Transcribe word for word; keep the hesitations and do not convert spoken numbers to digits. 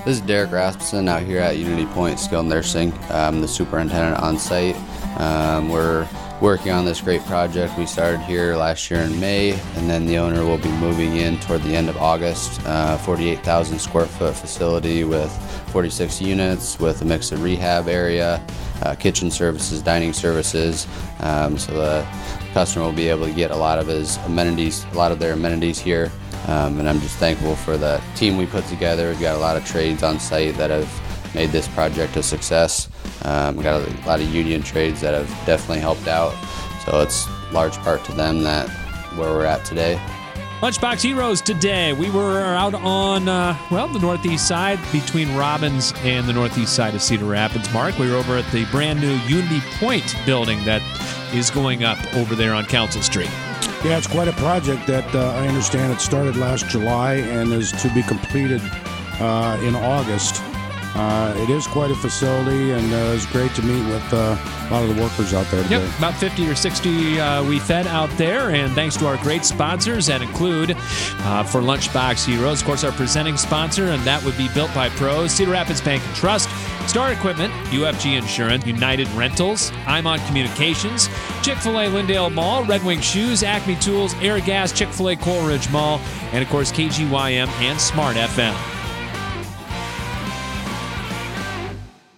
This is Derek Rasmussen out here at Unity Point Skilled Nursing. I'm the superintendent on site. Um, we're working on this great project. We started here last year in May, and then the owner will be moving in toward the end of August. Uh, forty-eight thousand square foot facility with forty-six units with a mix of rehab area, uh, kitchen services, dining services. Um, so the customer will be able to get a lot of his amenities, a lot of their amenities here. Um, and I'm just thankful for the team we put together. We've got a lot of trades on site that have made this project a success. Um, we've got a lot of union trades that have definitely helped out. So it's large part to them that where we're at today. Lunchbox Heroes today. We were out on, uh, well, the northeast side between Robbins and the northeast side of Cedar Rapids. Mark, we were over at the brand new Unity Point building that is going up over there on Council Street. Yeah, it's quite a project that uh, I understand it started last July and is to be completed uh, in August. Uh, it is quite a facility, and uh, it's great to meet with uh, a lot of the workers out there today. Yep, about fifty or sixty uh, we fed out there, and thanks to our great sponsors that include, uh, for Lunchbox Heroes, of course, our presenting sponsor, and that would be Built by Pros, Cedar Rapids Bank and Trust, Star Equipment, U F G Insurance, United Rentals, I'm On Communications, Chick-fil-A Lindale Mall, Red Wing Shoes, Acme Tools, Air Gas, Chick-fil-A Coleridge Mall, and, of course, K G Y M and Smart F M.